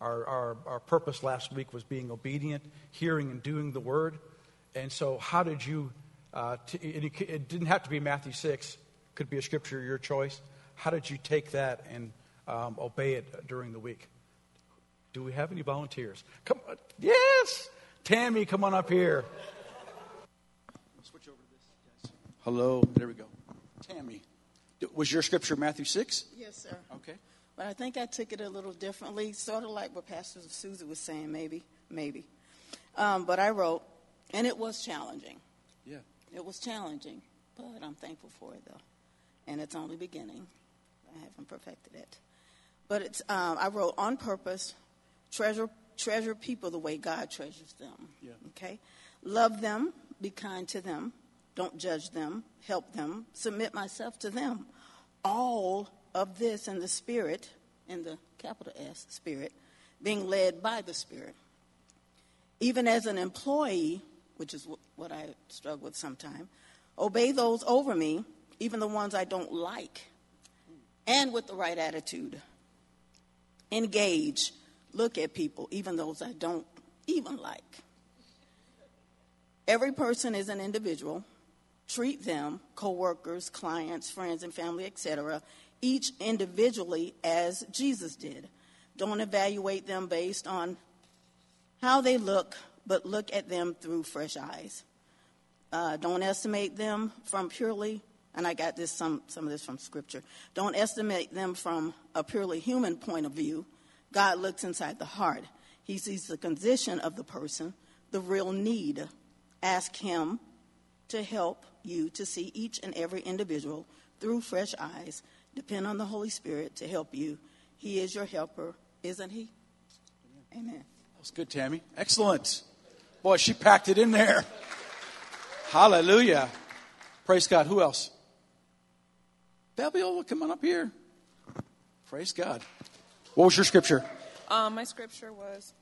our purpose last week was being obedient, hearing and doing the word. And so how did you, it didn't have to be Matthew 6, could be a scripture of your choice. How did you take that and obey it during the week? Do we have any volunteers? Come on. Yes! Tammy, come on up here. Switch over to this. Yes. Hello. There we go. Tammy, was your scripture Matthew 6? Yes, sir. Okay. But I think I took it a little differently, sort of like what Pastor Susie was saying, maybe. But I wrote, and it was challenging. Yeah. It was challenging, but I'm thankful for it, though. And it's only beginning. I haven't perfected it. But it's I wrote, on purpose, treasure people the way God treasures them. Yeah. Okay? Love them, be kind to them, don't judge them, help them, submit myself to them. All of this in the Spirit, in the capital S, Spirit, being led by the Spirit. Even as an employee, which is what I struggle with sometimes, obey those over me, even the ones I don't like, and with the right attitude. Engage, look at people, even those I don't even like. Every person is an individual. Treat them, co-workers, clients, friends, and family, etc., each individually as Jesus did. Don't evaluate them based on how they look, but look at them through fresh eyes. Don't estimate them from purely, and I got this some of this from Scripture. Don't estimate them from a purely human point of view. God looks inside the heart. He sees the condition of the person, the real need. Ask him to help you to see each and every individual through fresh eyes. Depend on the Holy Spirit to help you. He is your helper, isn't he? Amen. That was good, Tammy. Excellent. Boy, she packed it in there. Hallelujah. Praise God. Who else? Fabiola, come on up here. Praise God. What was your scripture? My scripture was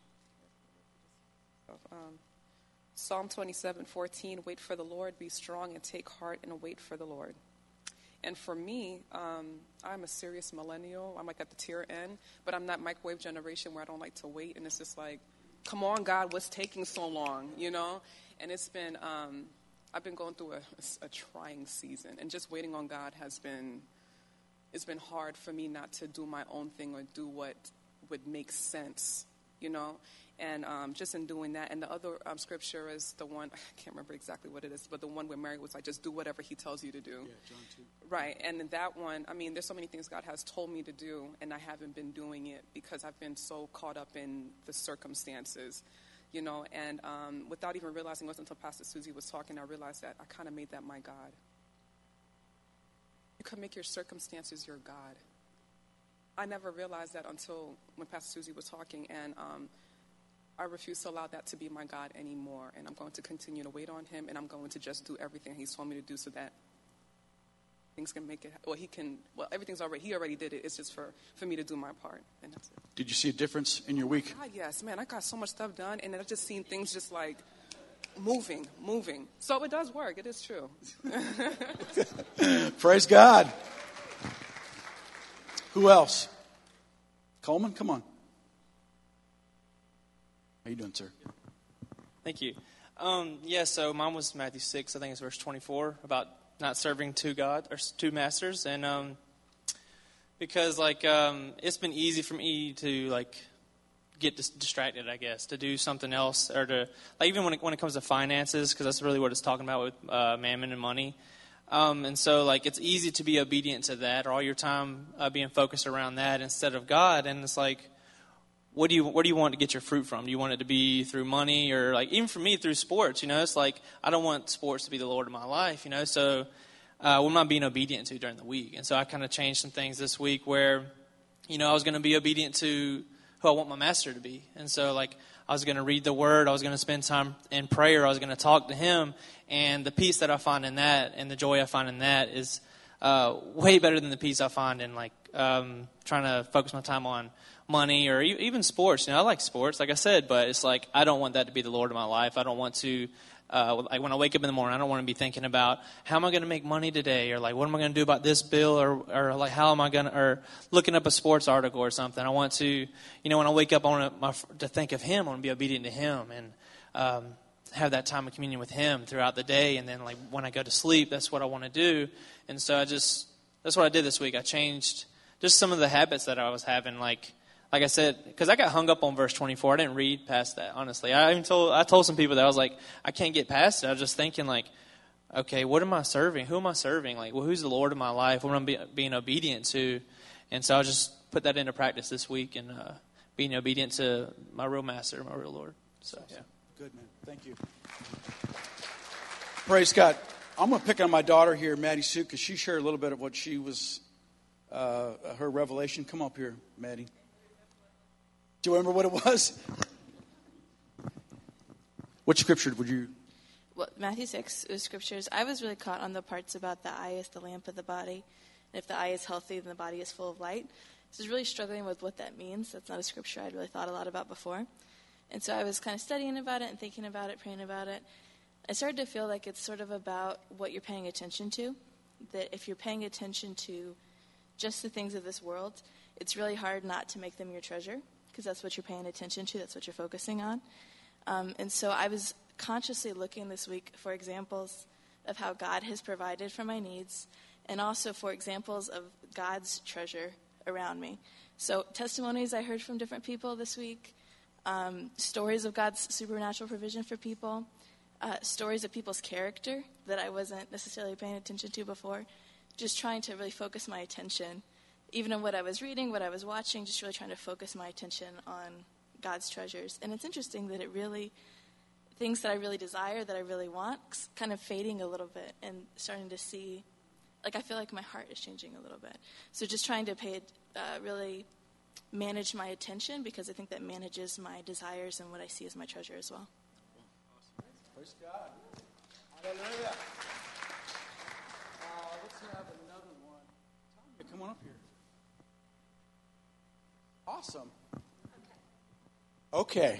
Psalm 27:14. Wait for the Lord, be strong and take heart and wait for the Lord. And for me, I'm a serious millennial. I'm like at the tier end, but I'm that microwave generation where I don't like to wait. And it's just like, come on, God, what's taking so long, you know? And it's been, I've been going through a trying season. And just waiting on God it's been hard for me not to do my own thing or do what would make sense, you know? And just in doing that, and the other scripture is the one, I can't remember exactly what it is, but the one where Mary was like, just do whatever he tells you to do. Yeah, John 2. Right, and in that one, I mean, there's so many things God has told me to do, and I haven't been doing it because I've been so caught up in the circumstances, you know, and without even realizing, it wasn't until Pastor Susie was talking, I realized that I kind of made that my God. You can make your circumstances your God. I never realized that until when Pastor Susie was talking, and I refuse to allow that to be my God anymore, and I'm going to continue to wait on him, and I'm going to just do everything he's told me to do so that things can make it, everything's already, he already did it. It's just for me to do my part, and that's it. Did you see a difference in your week? God, yes, man, I got so much stuff done, and I've just seen things just like moving. So it does work. It is true. Praise God. Who else? Coleman, come on. How you doing, sir? Thank you. So mine was Matthew 6, I think it's verse 24, about not serving two masters. And because, it's been easy for me to, get distracted, I guess, to do something else. Or to, even when it comes to finances, because that's really what it's talking about with mammon and money. And so, it's easy to be obedient to that, or all your time being focused around that instead of God. And it's where do you want to get your fruit from? Do you want it to be through money, or even for me through sports? You know, it's I don't want sports to be the Lord of my life. You know, so what am I being obedient to during the week? And so I kind of changed some things this week where, I was going to be obedient to who I want my master to be. And so I was going to read the Word, I was going to spend time in prayer, I was going to talk to Him, and the peace that I find in that and the joy I find in that is way better than the peace I find in trying to focus my time on money or even sports. I like sports, like I said, but it's I don't want that to be the Lord of my life. I don't want to like when I wake up in the morning, I don't want to be thinking about how am I going to make money today, or like what am I going to do about this bill, or like how am I going to, or looking up a sports article or something. I want to, when I wake up, I want to think of Him. I want to be obedient to Him and have that time of communion with Him throughout the day. And then like when I go to sleep, that's what I want to do. And so that's what I did this week. I changed just some of the habits that I was having, like I said, because I got hung up on verse 24. I didn't read past that, honestly. I told some people that I was like, I can't get past it. I was just thinking like, okay, what am I serving? Who am I serving? Like, well, who's the Lord of my life? What am I being obedient to? And so I just put that into practice this week and being obedient to my real master, my real Lord. So, yeah. Good, man. Thank you. Praise God. I'm going to pick on my daughter here, Maddie Sue, because she shared a little bit of what she was, her revelation. Come up here, Maddie. Do you remember what it was? What scripture would you? Well, Matthew 6 is scriptures. I was really caught on the parts about the eye is the lamp of the body. And if the eye is healthy, then the body is full of light. So I was really struggling with what that means. That's not a scripture I'd really thought a lot about before. And so I was kind of studying about it and thinking about it, praying about it. I started to feel like it's sort of about what you're paying attention to. That if you're paying attention to just the things of this world, it's really hard not to make them your treasure, because that's what you're paying attention to, that's what you're focusing on. And so I was consciously looking this week for examples of how God has provided for my needs, and also for examples of God's treasure around me. So testimonies I heard from different people this week, stories of God's supernatural provision for people, stories of people's character that I wasn't necessarily paying attention to before, just trying to really focus my attention, even in what I was reading, what I was watching, just really trying to focus my attention on God's treasures. And it's interesting that things that I really desire, that I really want, kind of fading a little bit and starting to see, like I feel like my heart is changing a little bit. So just trying to really manage my attention, because I think that manages my desires and what I see as my treasure as well. Praise God. Hallelujah. Let's have another one. Tanya, come on up here. Awesome. Okay.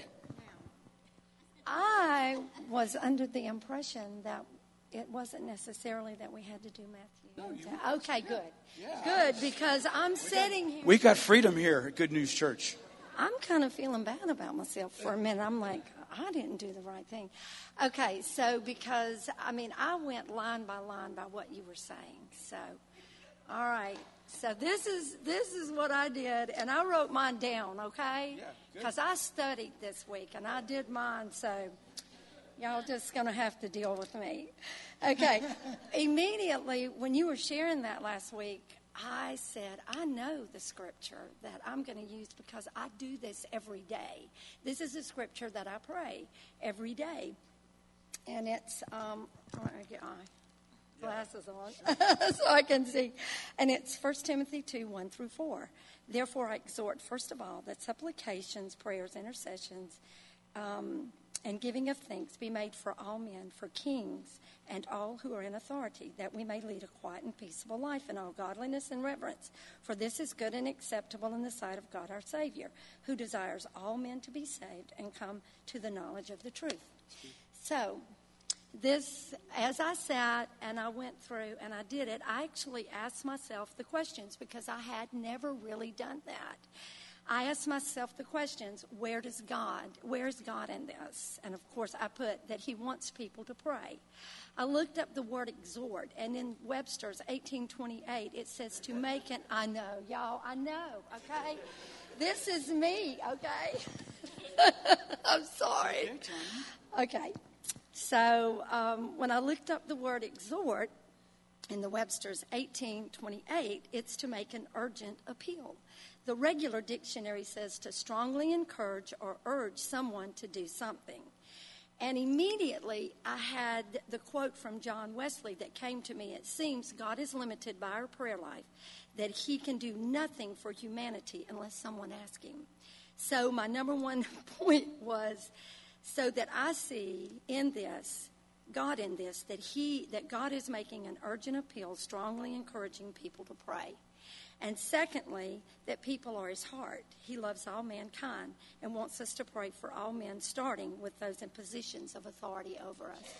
I was under the impression that it wasn't necessarily that we had to do Matthew. Okay, good. Yeah. Good, because I'm sitting here. We got freedom here at Good News Church. I'm kind of feeling bad about myself for a minute. I'm like, I didn't do the right thing. Okay, so because, I went line by line by what you were saying. So, all right. So this is what I did, and I wrote mine down, okay? Yeah, good. Because I studied this week, and I did mine, so y'all just going to have to deal with me. Okay. Immediately, when you were sharing that last week, I said, I know the scripture that I'm going to use because I do this every day. This is a scripture that I pray every day. And it's, I'm going to get my glasses on so I can see. And it's 1 Timothy 2, 1 through 4. Therefore, I exhort, first of all, that supplications, prayers, intercessions, and giving of thanks be made for all men, for kings, and all who are in authority, that we may lead a quiet and peaceable life in all godliness and reverence. For this is good and acceptable in the sight of God our Savior, who desires all men to be saved and come to the knowledge of the truth. So, this, as I sat and I went through and I did it, I actually asked myself the questions because I had never really done that. I asked myself the questions, where is God in this? And of course I put that he wants people to pray. I looked up the word exhort, and in Webster's 1828 it says to make an, I know, y'all, I know, okay? This is me, okay? I'm sorry. Okay. So when I looked up the word exhort in the Webster's 1828, it's to make an urgent appeal. The regular dictionary says to strongly encourage or urge someone to do something. And immediately I had the quote from John Wesley that came to me. It seems God is limited by our prayer life, that he can do nothing for humanity unless someone asks him. So my number one point was, so that I see in this, God in this, that God is making an urgent appeal, strongly encouraging people to pray. And secondly, that people are his heart. He loves all mankind and wants us to pray for all men, starting with those in positions of authority over us.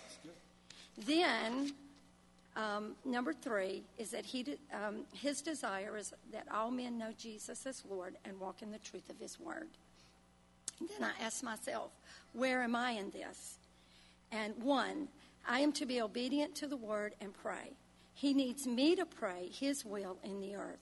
Then, number 3 is that his desire is that all men know Jesus as Lord and walk in the truth of his word. And then I ask myself, where am I in this? And 1, I am to be obedient to the word and pray. He needs me to pray his will in the earth.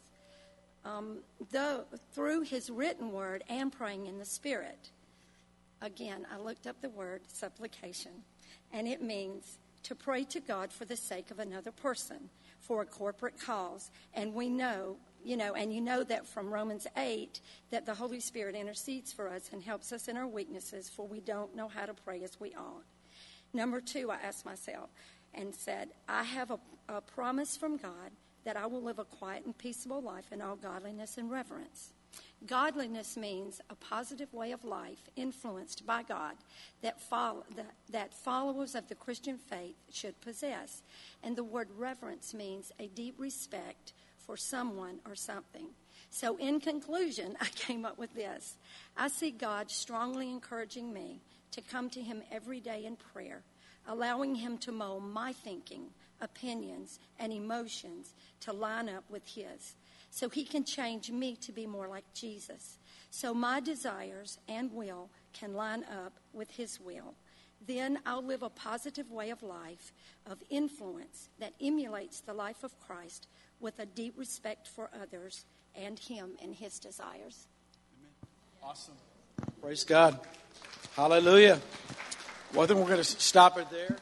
Though through his written word and praying in the Spirit. Again, I looked up the word supplication, and it means to pray to God for the sake of another person, for a corporate cause. And we know, and you know that from Romans 8, that the Holy Spirit intercedes for us and helps us in our weaknesses, for we don't know how to pray as we ought. Number 2, I asked myself and said, I have a promise from God that I will live a quiet and peaceable life in all godliness and reverence. Godliness means a positive way of life influenced by God that followers of the Christian faith should possess. And the word reverence means a deep respect for someone or something. So in conclusion, I came up with this. I see God strongly encouraging me to come to him every day in prayer, allowing him to mold my thinking, opinions, and emotions to line up with his, so he can change me to be more like Jesus, so my desires and will can line up with his will. Then I'll live a positive way of life, of influence that emulates the life of Christ with a deep respect for others and him and his desires. Awesome. Praise God. Hallelujah. Well, I think we're going to stop it there.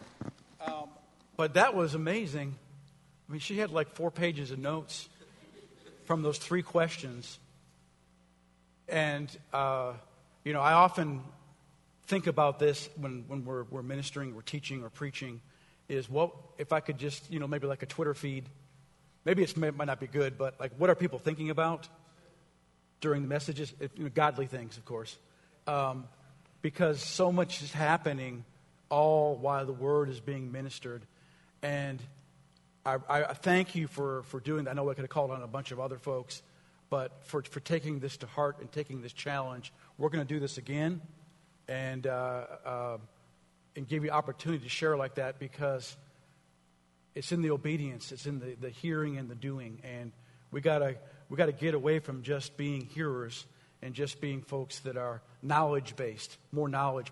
But that was amazing. I mean, she had like 4 pages of notes from those 3 questions. And, I often think about this when we're ministering, we're teaching or preaching, is what if I could just, maybe like a Twitter feed. Maybe it might not be good, but like what are people thinking about during the messages? Godly things, of course. Because so much is happening all while the word is being ministered. And I thank you for doing that. I know I could have called on a bunch of other folks, but for taking this to heart and taking this challenge. We're going to do this again and give you opportunity to share like that, because it's in the obedience, it's in the hearing and the doing. And we gotta get away from just being hearers and just being folks that are knowledge-based, more knowledge,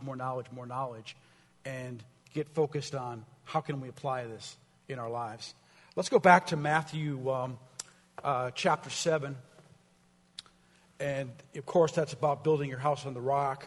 and get focused on how can we apply this in our lives. Let's go back to Matthew chapter 7. And, of course, that's about building your house on the rock.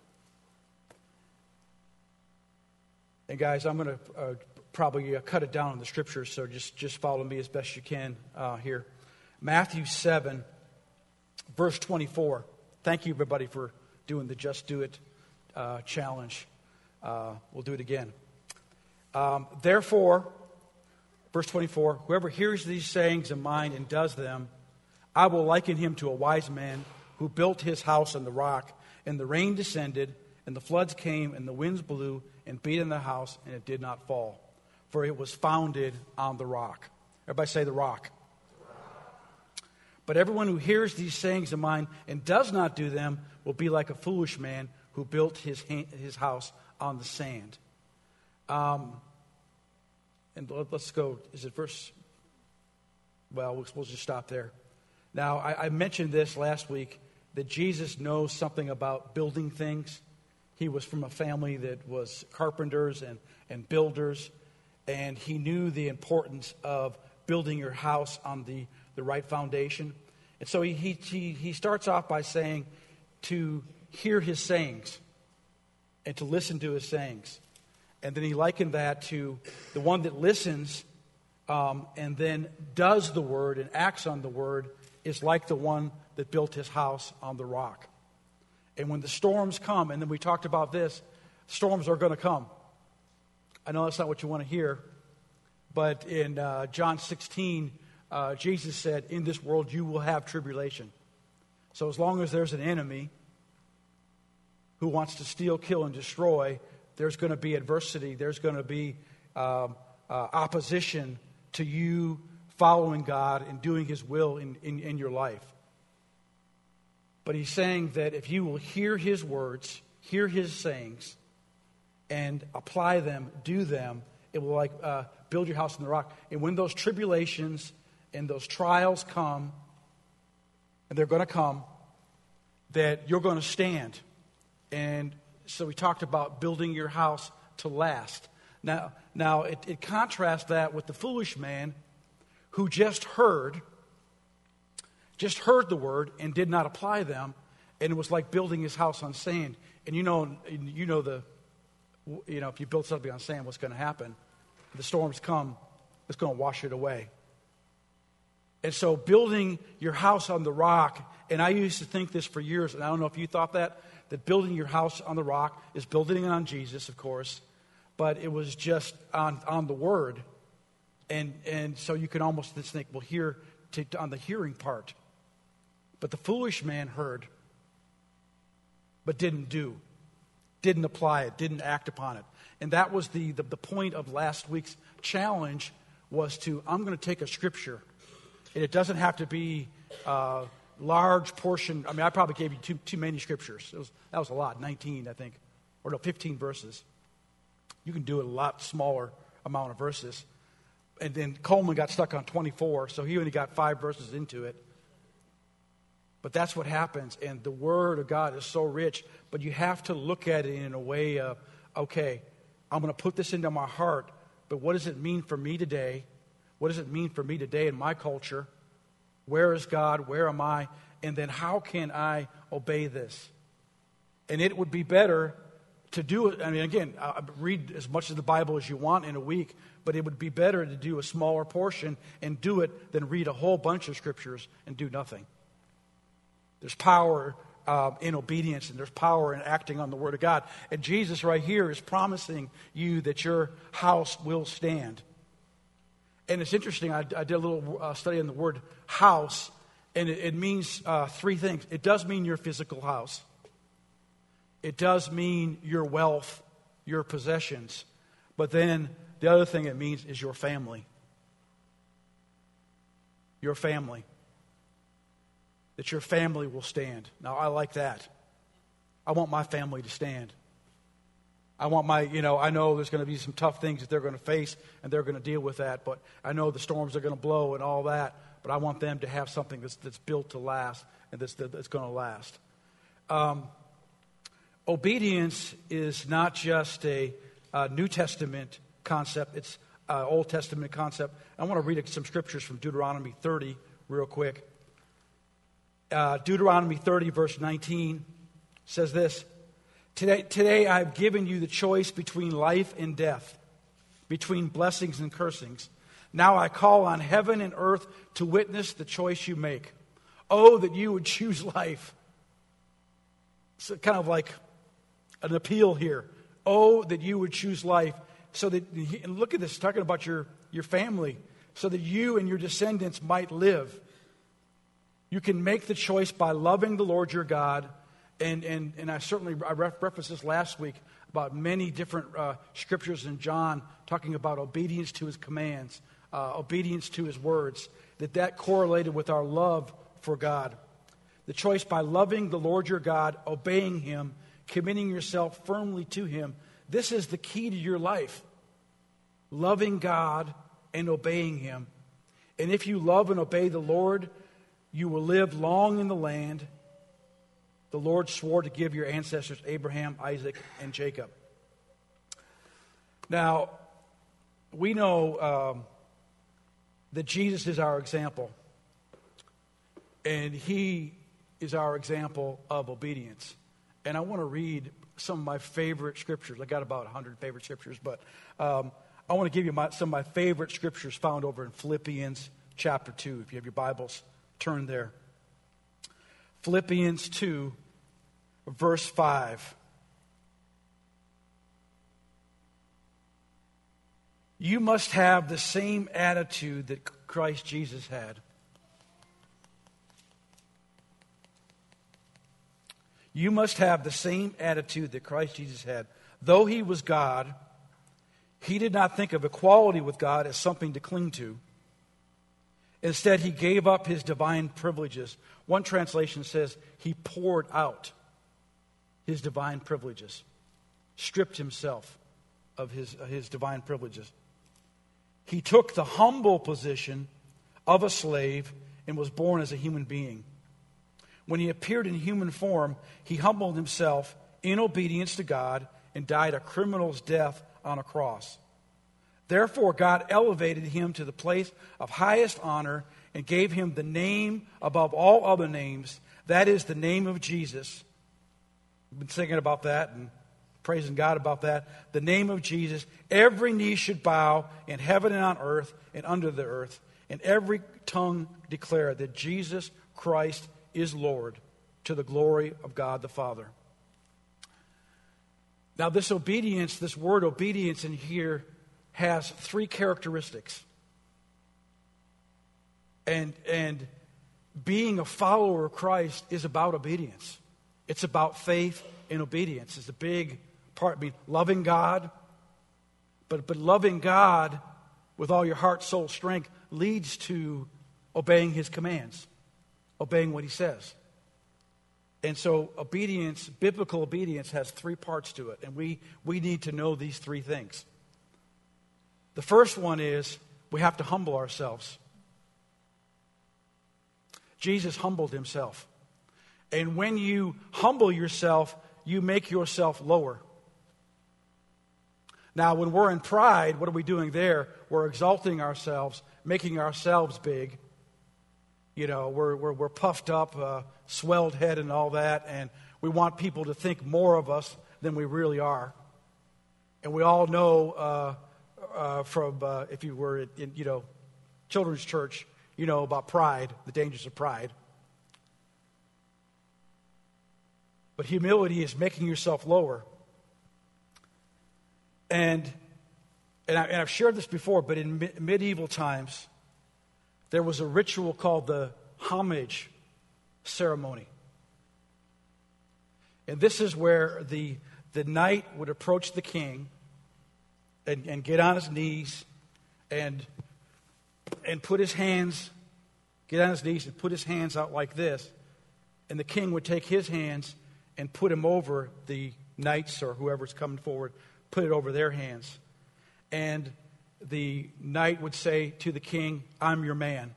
And, guys, I'm going to probably cut it down in the scriptures, so just follow me as best you can here. Matthew 7, verse 24. Thank you, everybody, for doing the Just Do It challenge. We'll do it again. Therefore, verse 24, whoever hears these sayings of mine and does them, I will liken him to a wise man who built his house on the rock, and the rain descended, and the floods came, and the winds blew and beat on the house, and it did not fall, for it was founded on the rock. Everybody say the rock. But everyone who hears these sayings of mine and does not do them will be like a foolish man who built his house on the sand. And let's go. Is it verse? Well, we'll just stop there. Now, I mentioned this last week, that Jesus knows something about building things. He was from a family that was carpenters and builders, and he knew the importance of building your house on the right foundation. And so he starts off by saying to hear his sayings and to listen to his sayings. And then he likened that to the one that listens and then does the word and acts on the word is like the one that built his house on the rock. And when the storms come, and then we talked about this, storms are going to come. I know that's not what you want to hear, but in John 16, Jesus said, in this world you will have tribulation. So as long as there's an enemy who wants to steal, kill, and destroy, there's going to be adversity. There's going to be opposition to you following God and doing His will in your life. But He's saying that if you will hear His words, hear His sayings, and apply them, do them, it will build your house on the rock. And when those tribulations and those trials come, and they're going to come, that you're going to stand. And so we talked about building your house to last. Now it contrasts that with the foolish man who just heard the word and did not apply them, and it was like building his house on sand. And if you build something on sand, what's going to happen? The storms come, it's going to wash it away. And so building your house on the rock, and I used to think this for years, and I don't know if you thought that building your house on the rock is building it on Jesus, of course, but it was just on the Word. And so you can almost just think, well, on the hearing part. But the foolish man heard, but didn't do, didn't apply it, didn't act upon it. And that was the point of last week's challenge, was I'm going to take a scripture, and it doesn't have to be a large portion. I mean, I probably gave you too many scriptures. That was a lot, 19, I think, or no, 15 verses. You can do it a lot smaller amount of verses. And then Coleman got stuck on 24, so he only got 5 verses into it. But that's what happens, and the Word of God is so rich, but you have to look at it in a way of, okay, I'm going to put this into my heart, but what does it mean for me today? What does it mean for me today in my culture? Where is God? Where am I? And then how can I obey this? And it would be better to do it. I mean, again, read as much of the Bible as you want in a week, but it would be better to do a smaller portion and do it than read a whole bunch of scriptures and do nothing. There's power in obedience, and there's power in acting on the Word of God. And Jesus right here is promising you that your house will stand. And it's interesting, I did a little study on the word house, and it means 3 things. It does mean your physical house. It does mean your wealth, your possessions. But then the other thing it means is your family. Your family. That your family will stand. Now, I like that. I want my family to stand. I want I know there's going to be some tough things that they're going to face, and they're going to deal with that, but I know the storms are going to blow and all that, but I want them to have something that's built to last, and that's going to last. Obedience is not just a New Testament concept, it's an Old Testament concept. I want to read some scriptures from Deuteronomy 30 real quick. Deuteronomy 30, verse 19 says this: Today I've given you the choice between life and death, between blessings and cursings. Now I call on heaven and earth to witness the choice you make. Oh, that you would choose life. It's kind of like an appeal here. Oh, that you would choose life. So that, and look at this, talking about your family, so that you and your descendants might live. You can make the choice by loving the Lord your God. And I referenced this last week about many different scriptures in John talking about obedience to His commands, obedience to His words, that correlated with our love for God. The choice by loving the Lord your God, obeying Him, committing yourself firmly to Him. This is the key to your life. Loving God and obeying Him. And if you love and obey the Lord, you will live long in the land the Lord swore to give your ancestors Abraham, Isaac, and Jacob. Now, we know that Jesus is our example. And He is our example of obedience. And I want to read some of my favorite scriptures. I got about 100 favorite scriptures, but I want to give you some of my favorite scriptures found over in Philippians chapter 2. If you have your Bibles, turn there. Philippians 2, verse 5. You must have the same attitude that Christ Jesus had. You must have the same attitude that Christ Jesus had. Though He was God, He did not think of equality with God as something to cling to. Instead, he gave up his divine privileges. One translation says he poured out his divine privileges, stripped himself of his divine privileges. He took the humble position of a slave and was born as a human being. When he appeared in human form, he humbled himself in obedience to God and died a criminal's death on a cross. Therefore, God elevated him to the place of highest honor and gave him the name above all other names. That is the name of Jesus. We've been singing about that and praising God about that. The name of Jesus. Every knee should bow in heaven and on earth and under the earth, and every tongue declare that Jesus Christ is Lord, to the glory of God the Father. Now, this obedience, this word obedience in here, has three characteristics. And being a follower of Christ is about obedience. It's about faith and obedience. It's a big part. I mean, loving God, but loving God with all your heart, soul, strength leads to obeying his commands, obeying what he says. And so obedience, biblical obedience, has three parts to it. And we need to know these three things. The first one is we have to humble ourselves. Jesus humbled himself. And when you humble yourself, you make yourself lower. Now, when we're in pride, what are we doing there? We're exalting ourselves, making ourselves big. You know, we're puffed up, swelled head and all that, and we want people to think more of us than we really are. And we all know from if you were in children's church, you know about pride, the dangers of pride. But humility is making yourself lower. And I've shared this before, but in medieval times, there was a ritual called the homage ceremony. And this is where the knight would approach the king and get on his knees and put his hands, get on his knees and put his hands out like this. And the king would take his hands and put him over the knights or whoever's coming forward, put it over their hands. And the knight would say to the king, "I'm your man.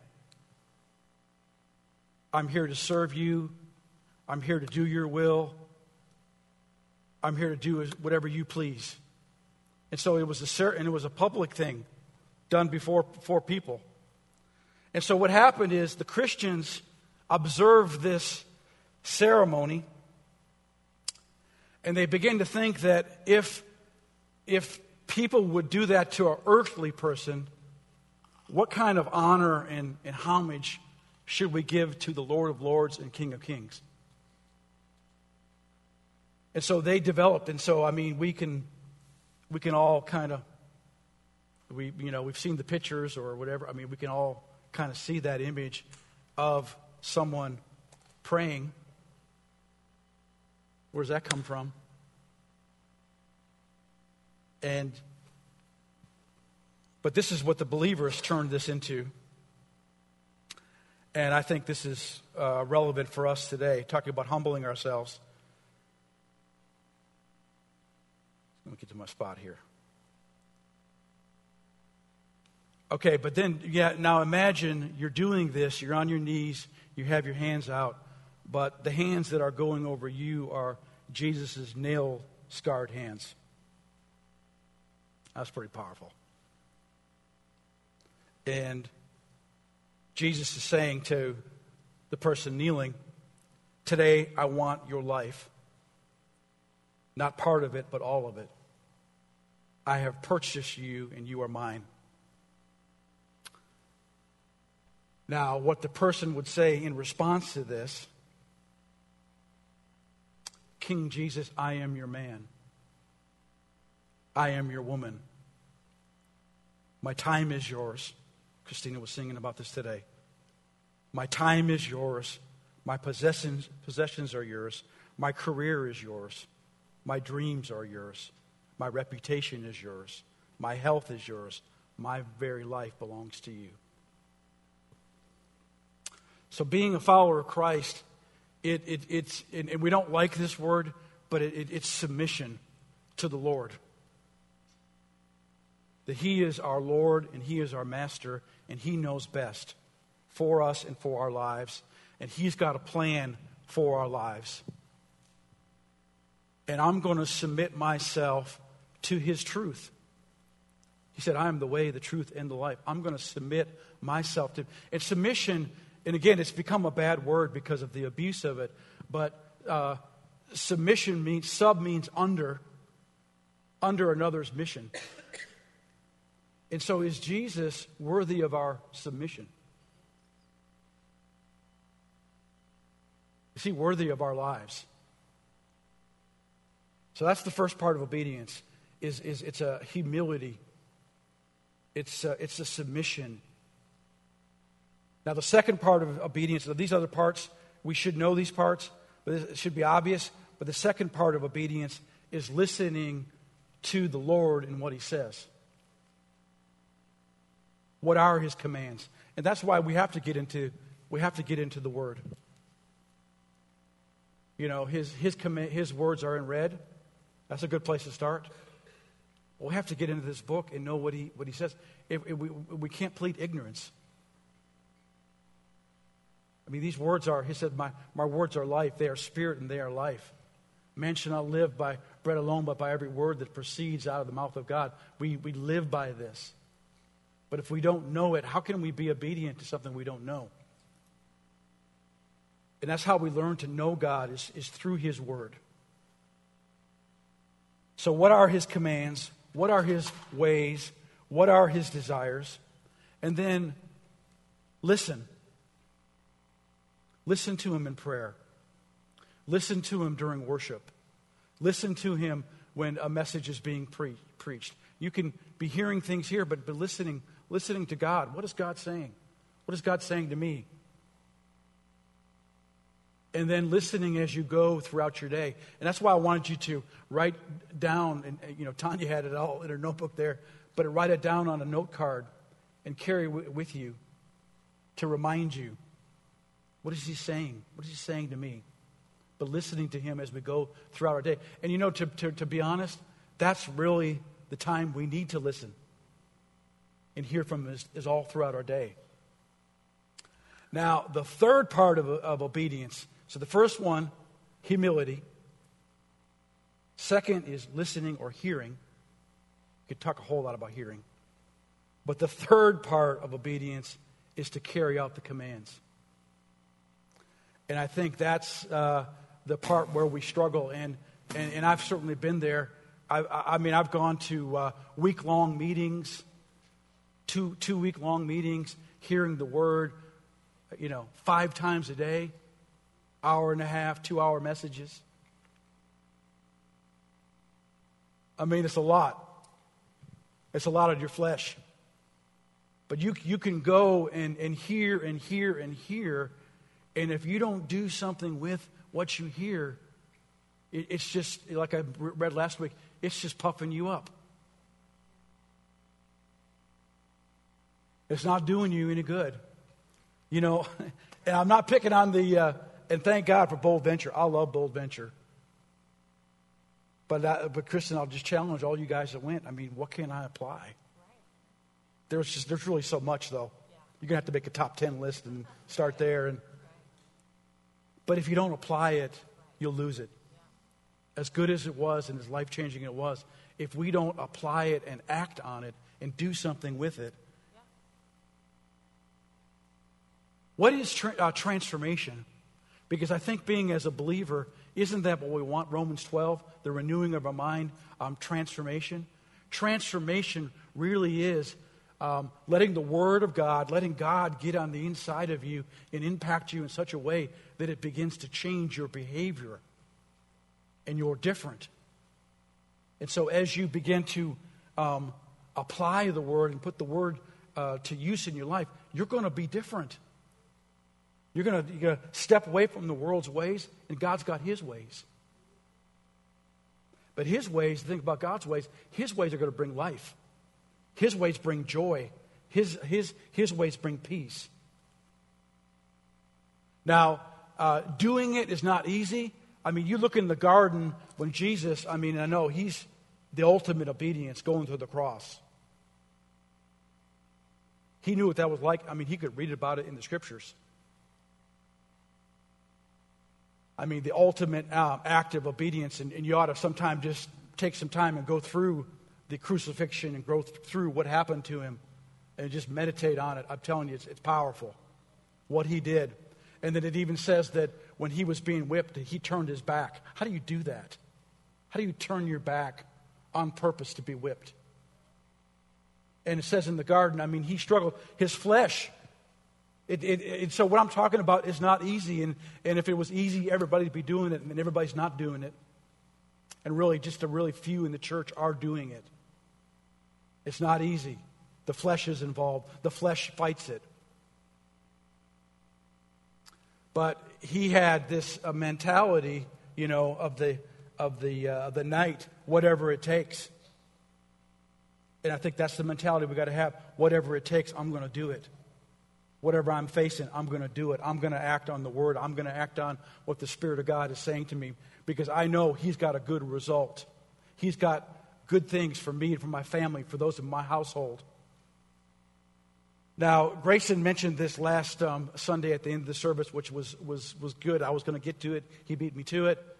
I'm here to serve you. I'm here to do your will. I'm here to do whatever you please." And so it was a public thing done before people. And so what happened is the Christians observed this ceremony, and they began to think that if people would do that to an earthly person, what kind of honor and homage should we give to the Lord of Lords and King of Kings? And so they developed, and so I mean we can all kind of we've seen the pictures or whatever. I mean we can all kind of see that image of someone praying. Where does that come from? But this is what the believers turned this into. And I think this is relevant for us today, talking about humbling ourselves. Let me get to my spot here. Okay, but then, now imagine you're doing this, you're on your knees, you have your hands out, but the hands that are going over you are Jesus' nail-scarred hands. That's pretty powerful. And Jesus is saying to the person kneeling, "Today I want your life. Not part of it, but all of it. I have purchased you and you are mine." Now, what the person would say in response to this, "King Jesus, I am your man. I am your woman. My time is yours." Christina was singing about this today. "My time is yours. My possessions are yours. My career is yours. My dreams are yours. My reputation is yours. My health is yours. My very life belongs to you." So being a follower of Christ, it's and we don't like this word, but it's submission to the Lord. That He is our Lord and He is our Master, and He knows best for us and for our lives. And He's got a plan for our lives. And I'm going to submit myself to His truth. He said, I am the way, the truth, and the life. I'm going to submit myself to Him. And submission, and again, it's become a bad word because of the abuse of it, but submission means under another's mission. And so is Jesus worthy of our submission? Is He worthy of our lives? So that's the first part of obedience, is it's a humility. It's a submission. Now the second part of obedience, these other parts, we should know these parts, but it should be obvious. But the second part of obedience is listening to the Lord and what He says. What are His commands? And that's why we have to get into the Word. You know, His words are in red. That's a good place to start. Well, we have to get into this book and know what He says. We can't plead ignorance. I mean, these words are, He said, my words are life. They are spirit and they are life. Man shall not live by bread alone, but by every word that proceeds out of the mouth of God. We live by this. But if we don't know it, how can we be obedient to something we don't know? And that's how we learn to know God, is through His Word. So what are His commands? What are His ways? What are His desires? And then listen. Listen to Him in prayer. Listen to Him during worship. Listen to Him when a message is being preached. You can be hearing things here, but listening to God. What is God saying? What is God saying to me? And then listening as you go throughout your day. And that's why I wanted you to write down, and Tanya had it all in her notebook there, but write it down on a note card and carry it with you to remind you, what is He saying? What is He saying to me? But listening to Him as we go throughout our day. And to be honest, that's really the time we need to listen and hear from Him is all throughout our day. Now, the third part of obedience. So the first one, humility. Second is listening or hearing. You could talk a whole lot about hearing. But the third part of obedience is to carry out the commands. And I think that's the part where we struggle. And I've certainly been there. I've gone to week-long meetings, two week-long meetings, hearing the Word, 5 times a day, hour and a half, 2-hour messages. I mean, it's a lot. It's a lot of your flesh. But you can go and hear and hear and hear, and if you don't do something with what you hear, it's just, like I read last week, it's just puffing you up. It's not doing you any good. And I'm not picking on and thank God for Bold Venture. I love Bold Venture. But Kristen, I'll just challenge all you guys that went. I mean, what can I apply? Right. There's really so much, though. Yeah. You're going to have to make a top 10 list and start there. But if you don't apply it, you'll lose it. Yeah. As good as it was and as life-changing it was, if we don't apply it and act on it and do something with it. Yeah. What is transformation? Because I think being as a believer, isn't that what we want? Romans 12, the renewing of our mind, transformation. Transformation really is letting the Word of God, letting God get on the inside of you and impact you in such a way that it begins to change your behavior and you're different. And so as you begin to apply the Word and put the Word to use in your life, you're going to be different. You're going to step away from the world's ways, and God's got His ways. But His ways, think about God's ways, His ways are going to bring life. His ways bring joy. His ways bring peace. Now, doing it is not easy. I mean, you look in the garden when Jesus, I know he's the ultimate obedience going to the cross. He knew what that was like. I mean, he could read about it in the scriptures. I mean, the ultimate act of obedience, and you ought to sometime just take some time and go through the crucifixion and go through what happened to him and just meditate on it. I'm telling you, it's powerful what he did. And then it even says that when he was being whipped, he turned his back. How do you do that? How do you turn your back on purpose to be whipped? And it says in the garden, I mean, he struggled. His flesh. So what I'm talking about is not easy. And if it was easy, everybody would be doing it. And everybody's not doing it. And really, just a really few in the church are doing it. It's not easy. The flesh is involved. The flesh fights it. But he had this mentality, of the night, whatever it takes. And I think that's the mentality we got to have. Whatever it takes, I'm going to do it. Whatever I'm facing, I'm going to do it. I'm going to act on the word. I'm going to act on what the Spirit of God is saying to me, because I know he's got a good result. He's got good things for me and for my family, for those in my household. Now, Grayson mentioned this last Sunday at the end of the service, which was good. I was going to get to it. He beat me to it.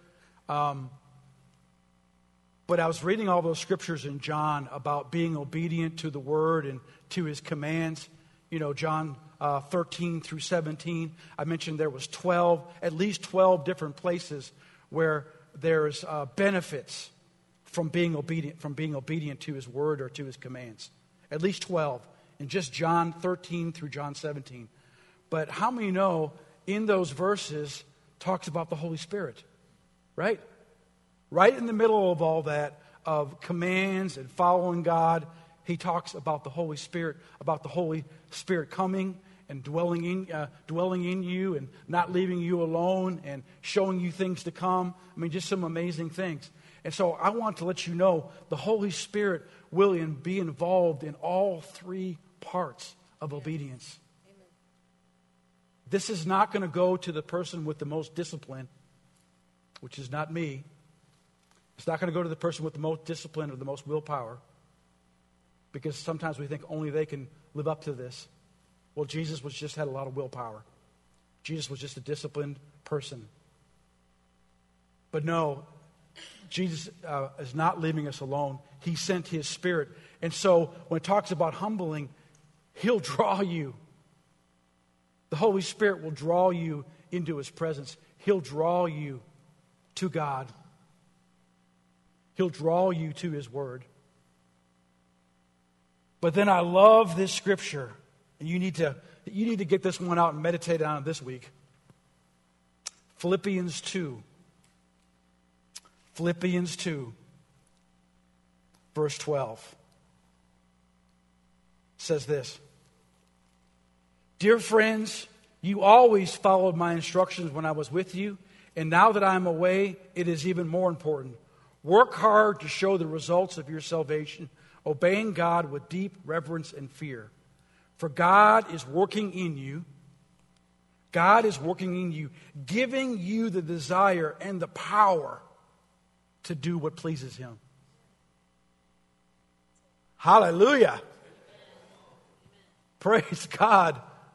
But I was reading all those scriptures in John about being obedient to the word and to his commands. John 13 through 17. I mentioned there was at least 12 different places where there's benefits from being obedient to his word or to his commands. At least 12. In just John 13 through John 17. But how many know in those verses talks about the Holy Spirit? Right? Right in the middle of all that, of commands and following God, he talks about the Holy Spirit, about the Holy Spirit coming and dwelling in you and not leaving you alone and showing you things to come. I mean, just some amazing things. And so I want to let you know the Holy Spirit will be involved in all three parts of obedience. Amen. This is not going to go to the person with the most discipline, which is not me. It's not going to go to the person with the most discipline or the most willpower, because sometimes we think only they can live up to this. Well, Jesus just had a lot of willpower. Jesus was just a disciplined person. But no, Jesus is not leaving us alone. He sent his Spirit. And so when it talks about humbling, he'll draw you. The Holy Spirit will draw you into his presence. He'll draw you to God. He'll draw you to his word. But then I love this scripture. And you need to get this one out and meditate on it this week. Philippians 2. Philippians 2, verse 12. Says this. Dear friends, you always followed my instructions when I was with you, and now that I am away, it is even more important. Work hard to show the results of your salvation, obeying God with deep reverence and fear. For God is working in you. God is working in you, giving you the desire and the power to do what pleases him. Hallelujah. Praise God.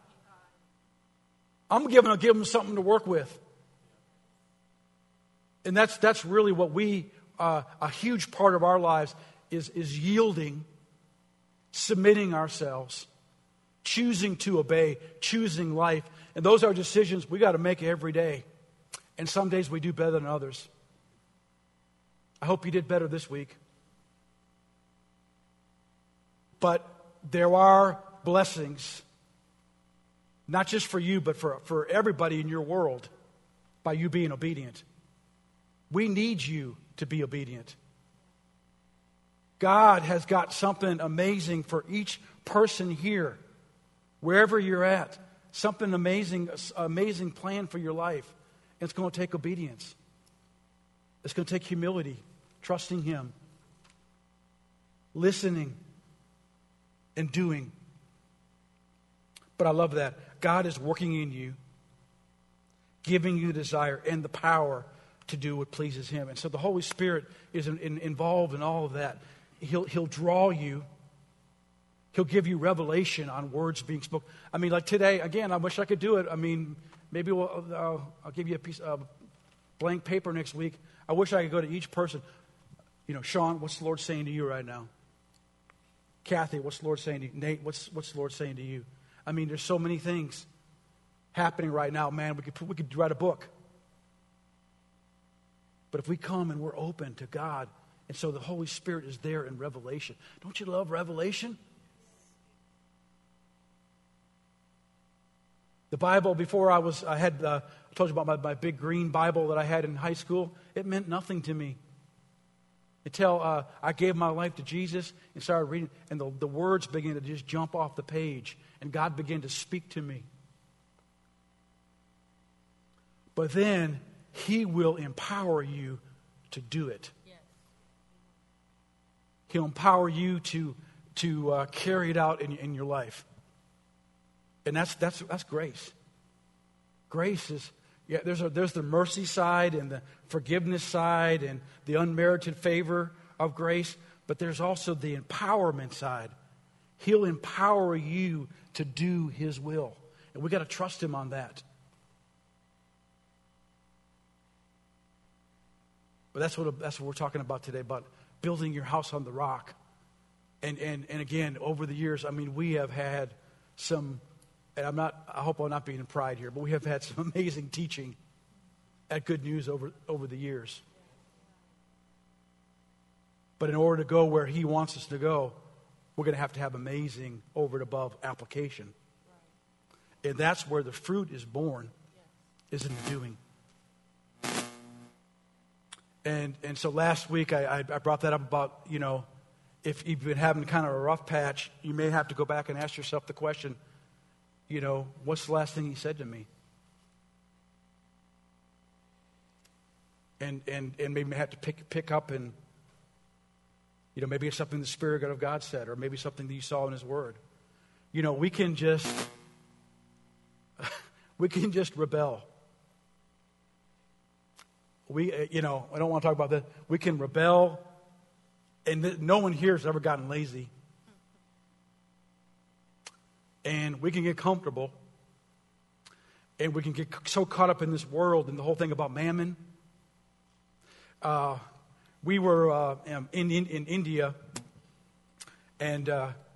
I'm going to give them something to work with. And that's really what a huge part of our lives is yielding, submitting ourselves, choosing to obey, choosing life. And those are decisions we got to make every day. And some days we do better than others. I hope you did better this week. But there are blessings, not just for you, but for everybody in your world, by you being obedient. We need you to be obedient. God has got something amazing for each person here, wherever you're at. Something amazing plan for your life. It's going to take obedience. It's going to take humility, trusting him, listening, and doing. But I love that. God is working in you. giving you the desire and the power to do what pleases Him. And so the Holy Spirit is involved in all of that. He'll draw you. He'll give you revelation on words being spoken. I mean, like today, again, I wish I could do it. I mean, maybe I'll give you a piece of blank paper next week. I wish I could go to each person. You know, Sean, what's the Lord saying to you right now? Kathy, what's the Lord saying to you? Nate, what's the Lord saying to you? I mean, there's so many things happening right now. Man, we could write a book. But if we come and we're open to God, and so the Holy Spirit is there in revelation. Don't you love revelation? The Bible, before I told you about my big green Bible that I had in high school. It meant nothing to me until I gave my life to Jesus and started reading, and the words began to just jump off the page, and God began to speak to me. But then He will empower you to do it. Yes. He'll empower you to carry it out in your life. And that's grace. Grace is, there's the mercy side and the forgiveness side and the unmerited favor of grace, but there's also the empowerment side. He'll empower you to do His will. And we got to trust Him on that. But that's what we're talking about today, about building your house on the rock. And again, over the years, I mean, we have had some, and I hope I'm not being in pride here, but we have had some amazing teaching at Good News over the years. But in order to go where He wants us to go, we're going to have amazing over and above application. Right. And that's where the fruit is born, is in the doing. And so last week I brought that up about, you know, if you've been having kind of a rough patch, you may have to go back and ask yourself the question, you know, what's the last thing He said to me? And maybe have to pick up and, you know, maybe it's something the Spirit of God said, or maybe something that you saw in His Word. You know, we can just rebel. I don't want to talk about that. We can rebel, and no one here has ever gotten lazy. And we can get comfortable, and we can get so caught up in this world and the whole thing about mammon. We were in India, and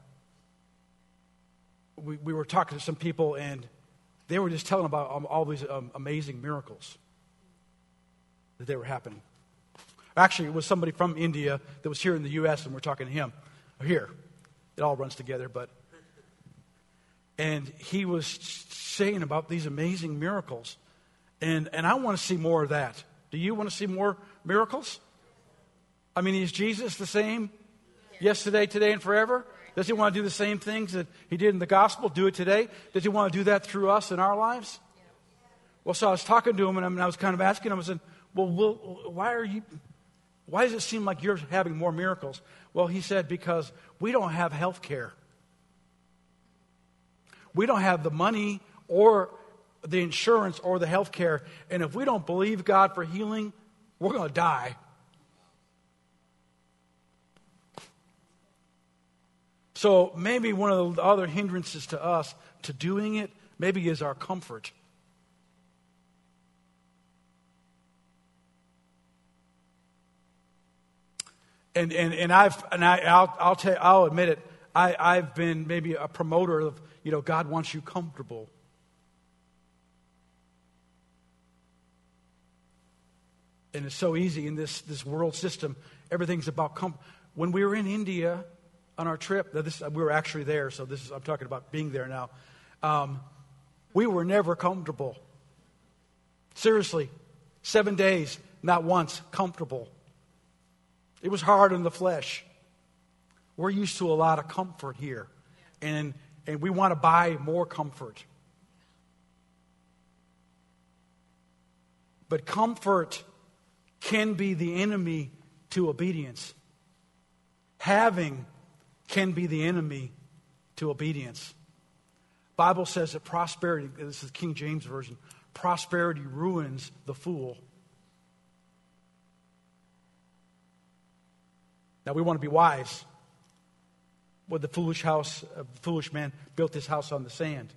we were talking to some people, and they were just telling about all these amazing miracles that they were happening. Actually, it was somebody from India that was here in the U.S., and we're talking to him. Here. It all runs together, and he was saying about these amazing miracles. And I want to see more of that. Do you want to see more miracles? I mean, is Jesus the same yesterday, today, and forever? Does He want to do the same things that He did in the gospel? Do it today? Does He want to do that through us in our lives? Well, so I was talking to him, and I was kind of asking him, I said, well, why does it seem like you're having more miracles? Well, he said, because we don't have health care. We don't have the money or the insurance or the health care. And if we don't believe God for healing, we're going to die. So maybe one of the other hindrances to us to doing it maybe is our comfort. I'll admit it. I've been maybe a promoter of, you know, God wants you comfortable. And it's so easy in this world system. Everything's about comfort. When we were in India on our trip, we were actually there, so I'm talking about being there now. We were never comfortable. Seriously, 7 days, not once comfortable. It was hard in the flesh. We're used to a lot of comfort here. And we want to buy more comfort. But comfort can be the enemy to obedience. Having can be the enemy to obedience. Bible says that prosperity, this is King James Version, prosperity ruins the fool. Now we want to be wise. Well, the foolish man built his house on the sand.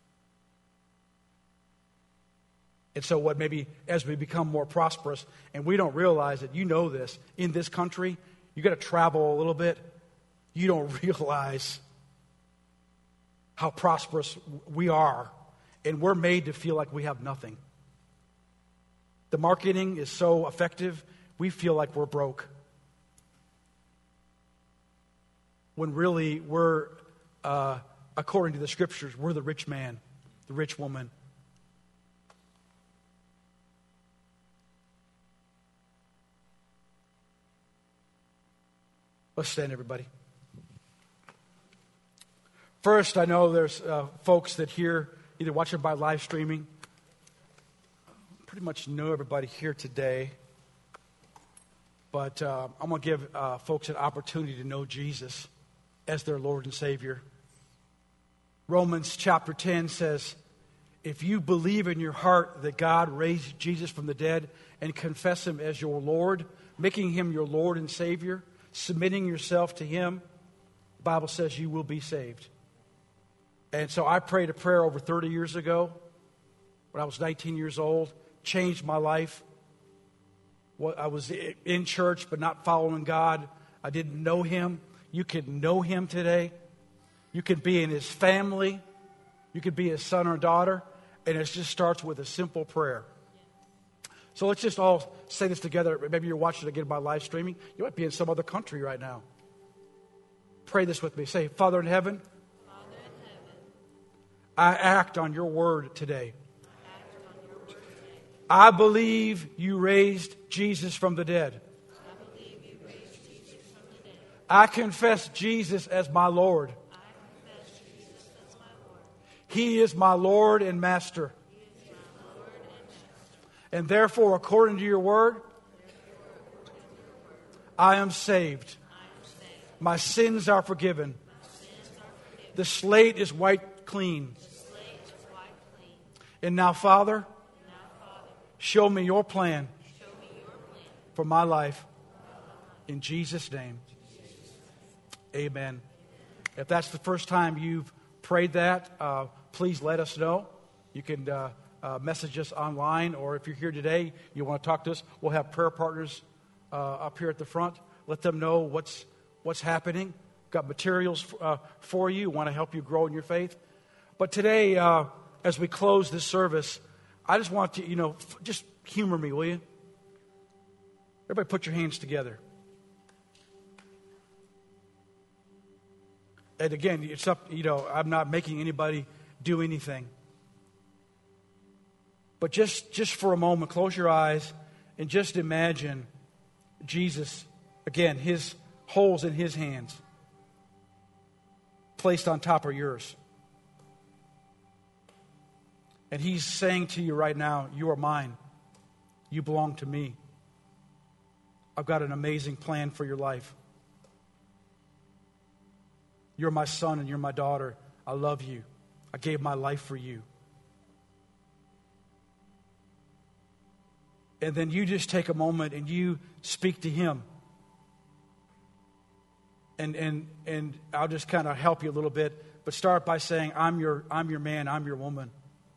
And so what maybe as we become more prosperous, and we don't realize it, you know this, in this country, you got to travel a little bit, you don't realize how prosperous we are, and we're made to feel like we have nothing. The marketing is so effective, we feel like we're broke. When really we're, according to the Scriptures, we're the rich man, the rich woman. Let's stand, everybody. First, I know there's folks that here, either watching by live streaming. Pretty much know everybody here today. But I'm going to give folks an opportunity to know Jesus as their Lord and Savior. Romans chapter 10 says, if you believe in your heart that God raised Jesus from the dead and confess Him as your Lord, making Him your Lord and Savior, submitting yourself to Him, the Bible says you will be saved. And so I prayed a prayer over 30 years ago when I was 19 years old, changed my life. I was in church but not following God. I didn't know Him. You can know Him today. You can be in His family. You can be His son or daughter. And it just starts with a simple prayer. So let's just all say this together. Maybe you're watching it again by live streaming. You might be in some other country right now. Pray this with me. Say, Father in heaven, I act on your word today. I believe you raised Jesus from the dead. I confess Jesus as my Lord. He is my Lord and Master. And therefore, according to your word, I am saved. My sins are forgiven. The slate is wiped clean. And now, Father, show me your plan for my life. In Jesus' name, amen. If that's the first time you've prayed that, please let us know. You can message us online, or if you're here today, you want to talk to us, we'll have prayer partners up here at the front. Let them know what's happening. Got materials for you. Want to help you grow in your faith. But today, as we close this service, I just want to, just humor me, will you? Everybody put your hands together. And again, it's up, I'm not making anybody do anything. But just for a moment, close your eyes and just imagine Jesus, again, His holes in His hands placed on top of yours. And He's saying to you right now, you are mine. You belong to me. I've got an amazing plan for your life. You're my son and you're my daughter. I love you. I gave my life for you. And then you just take a moment and you speak to Him. And I'll just kind of help you a little bit. But start by saying, I'm your man, I'm your woman.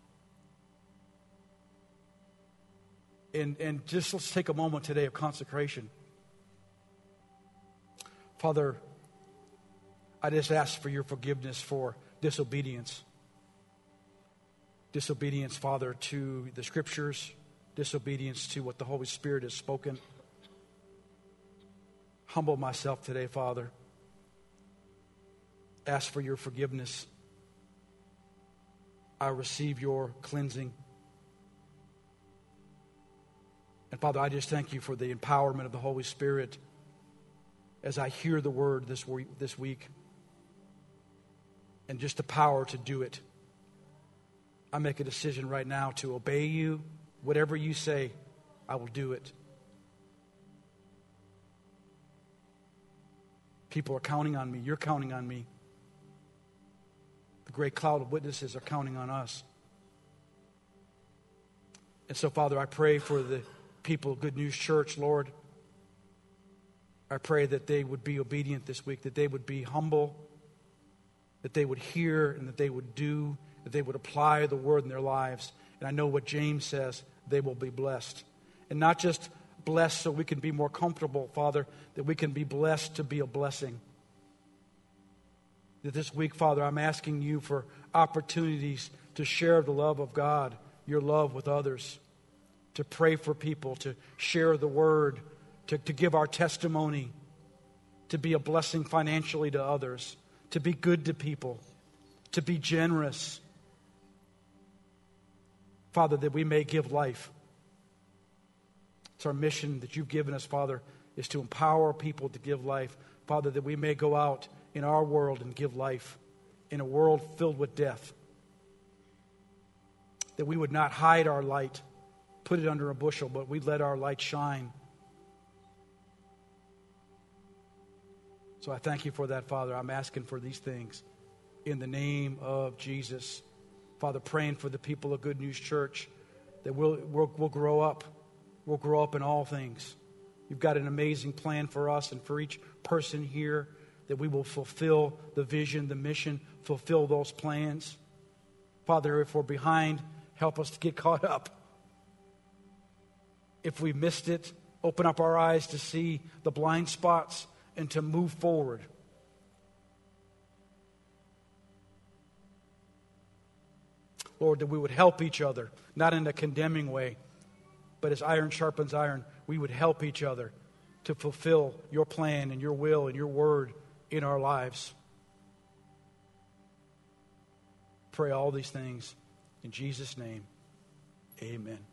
And just let's take a moment today of consecration. Father, I just ask for your forgiveness for disobedience. Disobedience, Father, to the Scriptures. Disobedience to what the Holy Spirit has spoken. Humble myself today, Father. Ask for your forgiveness. I receive your cleansing. And Father, I just thank you for the empowerment of the Holy Spirit as I hear the word this week. And just the power to do it. I make a decision right now to obey you. Whatever you say, I will do it. People are counting on me. You're counting on me. The great cloud of witnesses are counting on us. And so, Father, I pray for the people of Good News Church, Lord. I pray that they would be obedient this week, that they would be humble, that they would hear and that they would do, that they would apply the word in their lives. And I know what James says, they will be blessed. And not just blessed so we can be more comfortable, Father, that we can be blessed to be a blessing. That this week, Father, I'm asking you for opportunities to share the love of God, your love with others, to pray for people, to share the word, to give our testimony, to be a blessing financially to others, to be good to people, to be generous. Father, that we may give life. It's our mission that you've given us, Father, is to empower people to give life. Father, that we may go out in our world and give life in a world filled with death. That we would not hide our light, put it under a bushel, but we'd let our light shine. So I thank you for that, Father. I'm asking for these things in the name of Jesus. Father, praying for the people of Good News Church that we'll grow up. We'll grow up in all things. You've got an amazing plan for us and for each person here, that we will fulfill the vision, the mission, fulfill those plans. Father, if we're behind, help us to get caught up. If we missed it, open up our eyes to see the blind spots and to move forward. Lord, that we would help each other, not in a condemning way, but as iron sharpens iron, we would help each other to fulfill your plan and your will and your word in our lives. Pray all these things in Jesus' name. Amen.